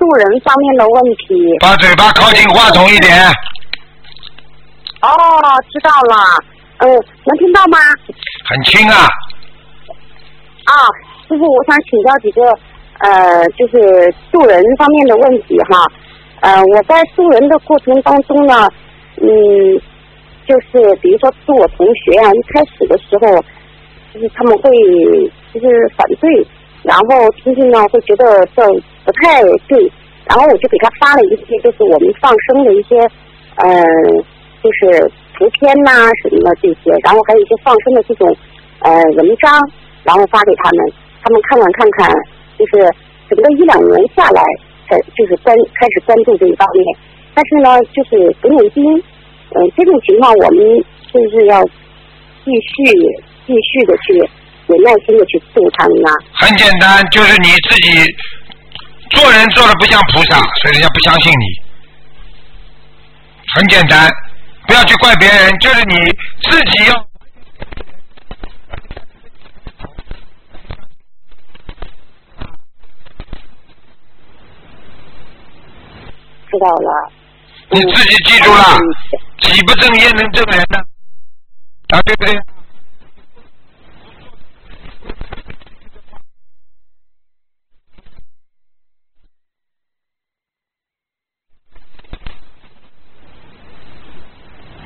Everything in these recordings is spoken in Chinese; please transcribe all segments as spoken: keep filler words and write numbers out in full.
渡人方面的问题。 把嘴巴靠近话筒一点。 哦，知道了。嗯，能听到吗？ 很轻啊。 啊，师傅，我想请教几个呃，就是渡人方面的问题哈。呃，我在渡人的过程当中呢，嗯，就是比如说渡我同学啊，一开始的时候，就是他们会就是反对，然后听听呢会觉得这不太对，然后我就给他发了一些就是我们放生的一些呃，就是图片呐、啊、什么的这些，然后还有一些放生的这种呃文章，然后发给他们，他们看完看看，就是整个一两年下来，才就是关开始关注这一方面。但是呢，就是不念经，嗯、呃，这种情况我们就是要继续继续的去有耐心的去度他们呐。 很简单，就是你自己做人做的不像菩萨，所以人家不相信你。很简单。不要去怪别人，就是你自己要。 知道了。 你自己记住了，己不正焉能正人呢？啊，对不对？嗯，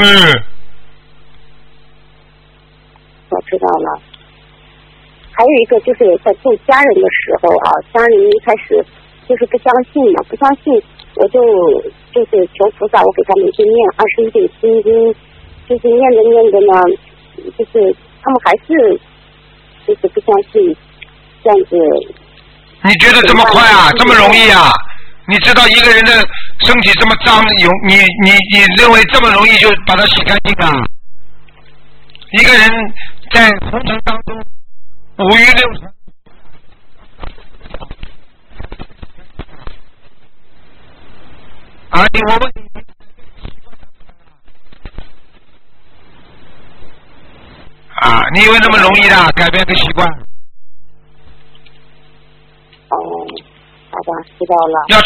我知道了。还有一个就是在做家人的时候啊，家人一开始就是不相信嘛，不相信，我就就是求菩萨，我给他每天念二十一遍心经，就是念着念着呢，就是他们还是就是不相信，这样子。 你觉得这么快啊？这么容易啊？你知道一个人的身体这么脏，有你你你认为这么容易就把它洗干净啊？一个人在红尘当中五欲六尘，啊，你我问你，啊，你以为那么容易的改变个习惯？ 哦，好吧，知道了。 要